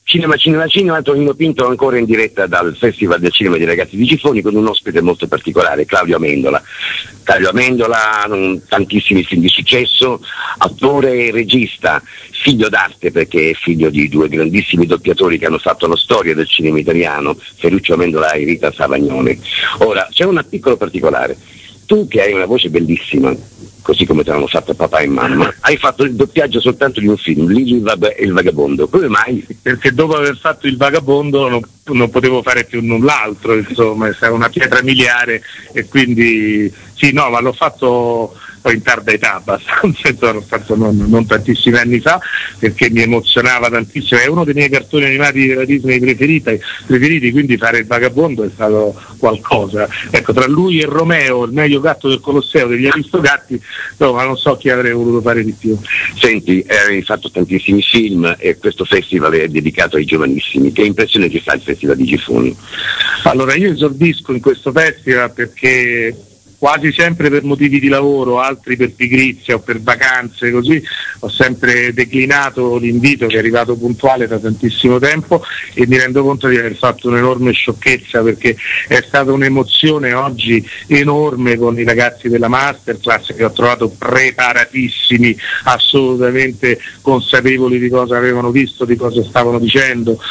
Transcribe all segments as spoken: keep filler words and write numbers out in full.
Cinema, cinema, cinema, Tonino Pinto ancora in diretta dal Festival del Cinema dei Ragazzi di Gifoni con un ospite molto particolare, Claudio Amendola. Claudio Amendola, um, tantissimi film di successo, attore e regista, figlio d'arte perché è figlio di due grandissimi doppiatori che hanno fatto la storia del cinema italiano, Ferruccio Amendola e Rita Savagnone. Ora, c'è un piccolo particolare. Tu che hai una voce bellissima, così come te l'hanno fatto papà e mamma, hai fatto il doppiaggio soltanto di un film, Lili e il Vagabondo. Come mai? Perché dopo aver fatto il Vagabondo non, non potevo fare più null'altro, insomma, è stata una pietra miliare e quindi sì, no, ma l'ho fatto poi in tarda età abbastanza, l'ho fatto non, non tantissimi anni fa perché mi emozionava tantissimo, è uno dei miei cartoni animati della Disney preferiti, preferiti quindi fare il Vagabondo è stato qualcosa. Ecco, tra lui e Romeo, il meglio gatto del Colosseo degli Aristogatti, no, ma non so chi avrei voluto fare di più. Senti, hai fatto tantissimi film e questo festival è dedicato ai giovanissimi. Che impressione ti fa il Festival di Gifoni? Allora, io esordisco in questo festival perché quasi sempre per motivi di lavoro, altri per pigrizia o per vacanze, così ho sempre declinato l'invito che è arrivato puntuale da tantissimo tempo e mi rendo conto di aver fatto un'enorme sciocchezza perché è stata un'emozione oggi enorme con i ragazzi della Masterclass che ho trovato preparatissimi, assolutamente consapevoli di cosa avevano visto, di cosa stavano dicendo,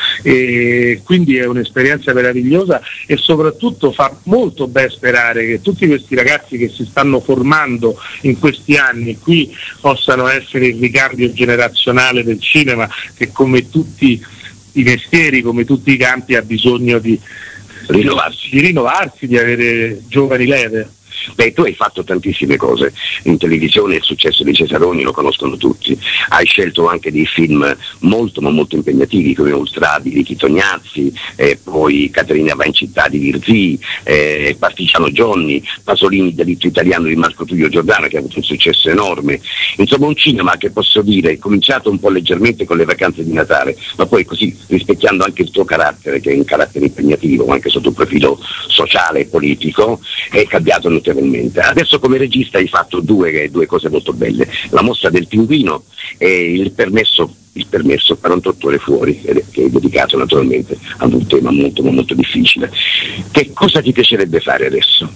e quindi è un'esperienza meravigliosa e soprattutto fa molto ben sperare che tutti questi ragazzi che si stanno formando in questi anni qui possano essere il ricambio generazionale del cinema che come tutti i mestieri, come tutti i campi ha bisogno di rinnovarsi, di, rinnovarsi, di avere giovani leve. Beh, tu hai fatto tantissime cose in televisione, il successo di Cesaroni lo conoscono tutti, hai scelto anche dei film molto ma molto impegnativi come Ultra di Ricky Tognazzi, eh, poi Caterina va in città di Virzì, eh, Partigiano Johnny, Pasolini, Delitto italiano di Marco Tullio Giordano che ha avuto un successo enorme, insomma un cinema che posso dire è cominciato un po' leggermente con Le vacanze di Natale, ma poi così rispecchiando anche il tuo carattere che è un carattere impegnativo anche sotto il profilo sociale e politico, è cambiato notevolmente. Adesso come regista hai fatto due, due cose molto belle, La mostra del pinguino e il permesso, il permesso quarantotto ore fuori, che è dedicato naturalmente ad un tema molto molto difficile. Che cosa ti piacerebbe fare adesso?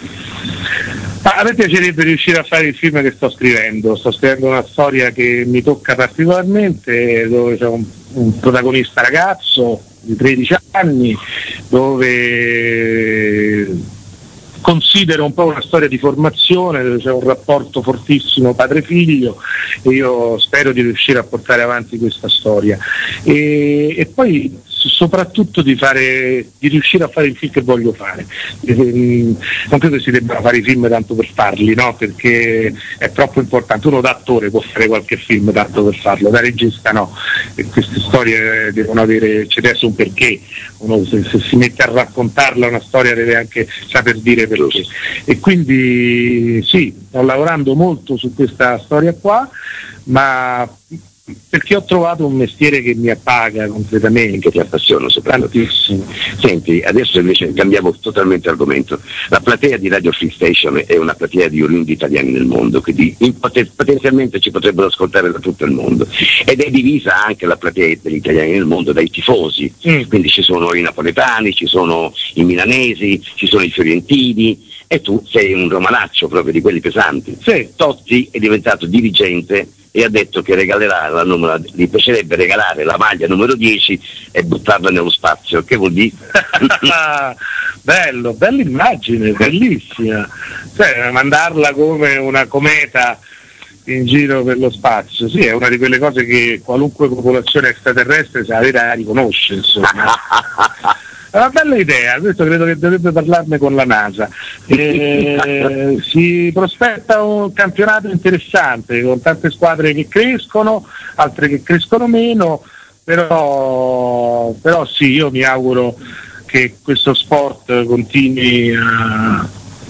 A me piacerebbe riuscire a fare il film che sto scrivendo, sto scrivendo una storia che mi tocca particolarmente, dove c'è un, un protagonista ragazzo di tredici anni, dove considero un po' una storia di formazione, dove c'è un rapporto fortissimo padre-figlio e io spero di riuscire a portare avanti questa storia e, e poi soprattutto di fare di riuscire a fare il film che voglio fare. Non credo che si debbano fare i film tanto per farli, no? Perché è troppo importante. Uno da attore può fare qualche film tanto per farlo, da regista no. E queste storie devono avere, c'è adesso un perché. Uno se, se si mette a raccontarla una storia deve anche saper dire perché. E quindi sì, sto lavorando molto su questa storia qua, ma perché ho trovato un mestiere che mi appaga completamente, che ti appassiona tantissimo. Senti, adesso invece cambiamo totalmente argomento. La platea di Radio Free Station è una platea di oriundi italiani nel mondo, quindi poten- potenzialmente ci potrebbero ascoltare da tutto il mondo, ed è divisa anche la platea degli italiani nel mondo dai tifosi, mm. quindi ci sono i napoletani, ci sono i milanesi, ci sono i fiorentini, e tu sei un romanaccio proprio di quelli pesanti. Sì. Totti è diventato dirigente e ha detto che regalerà la numero, gli piacerebbe regalare la maglia numero dieci e buttarla nello spazio. Che vuol dire? Bello, bella immagine, bellissima. Cioè, mandarla come una cometa in giro per lo spazio, sì, è una di quelle cose che qualunque popolazione extraterrestre se la vede la riconosce, insomma. È una bella idea, questo credo che dovrebbe parlarne con la NASA. Eh, si prospetta un campionato interessante con tante squadre che crescono, altre che crescono meno, però, però sì, io mi auguro che questo sport continui a,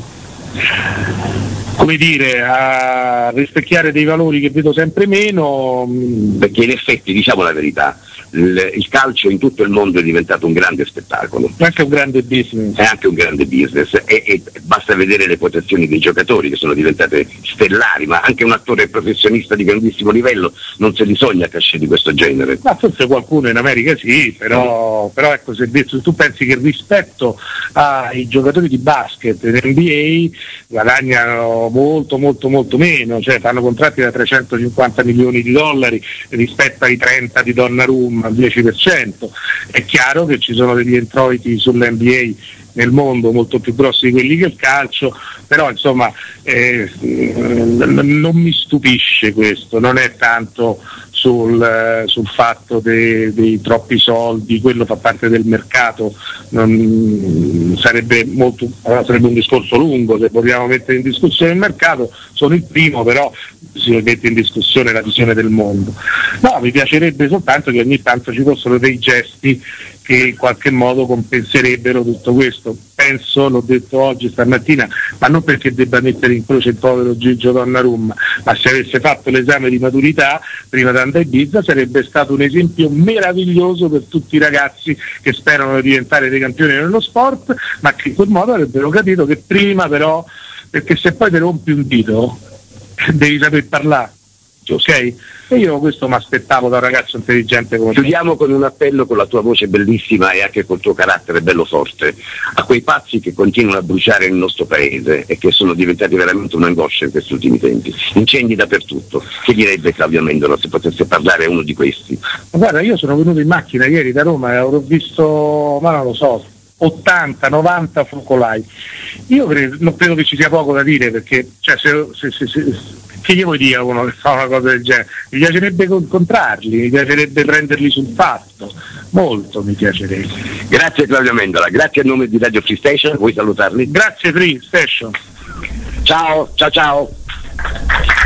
come dire, a rispecchiare dei valori che vedo sempre meno. Perché in effetti, diciamo la verità, il, il calcio in tutto il mondo è diventato un grande spettacolo. È anche un grande business. È anche un grande business e, e basta vedere le quotazioni dei giocatori che sono diventate stellari, ma anche un attore professionista di grandissimo livello non se li sogna cachet di questo genere. Ma forse qualcuno in America sì, però, però ecco, se tu pensi che rispetto ai giocatori di basket in N B A guadagnano molto molto molto meno, cioè fanno contratti da trecentocinquanta milioni di dollari rispetto ai trenta di Donnarumma, al dieci per cento. È chiaro che ci sono degli introiti sull'N B A nel mondo molto più grossi di quelli che il calcio, però insomma eh, non mi stupisce questo, non è tanto sul, sul fatto dei, dei troppi soldi, quello fa parte del mercato, non, sarebbe, molto, sarebbe un discorso lungo se vogliamo mettere in discussione il mercato, sono il primo, però si mette in discussione la visione del mondo. No, mi piacerebbe soltanto che ogni tanto ci fossero dei gesti che in qualche modo compenserebbero tutto questo. Penso, l'ho detto oggi stamattina, ma non perché debba mettere in croce il povero Gigio Donnarumma, ma se avesse fatto l'esame di maturità prima di andare a Ibiza sarebbe stato un esempio meraviglioso per tutti i ragazzi che sperano di diventare dei campioni nello sport, ma che in quel modo avrebbero capito che prima però, perché se poi ti rompi un dito devi saper parlare, ok? E io questo mi aspettavo da un ragazzo intelligente come te. Chiudiamo con un appello con la tua voce bellissima e anche col tuo carattere bello forte a quei pazzi che continuano a bruciare il nostro paese e che sono diventati veramente un'angoscia in questi ultimi tempi, incendi dappertutto. Che direbbe Claudio Amendola se potesse parlare a uno di questi? Ma guarda, io sono venuto in macchina ieri da Roma e avrò visto, ma non lo so, ottanta novanta focolai. Io credo, non credo che ci sia poco da dire, perché cioè, se, se, se, se che gli vuoi dire a uno che fa una cosa del genere? Mi piacerebbe incontrarli, mi piacerebbe prenderli sul fatto, molto mi piacerebbe. Grazie Claudio Amendola, grazie a nome di Radio Free Station, vuoi salutarli? Grazie Free Station. Ciao, ciao ciao.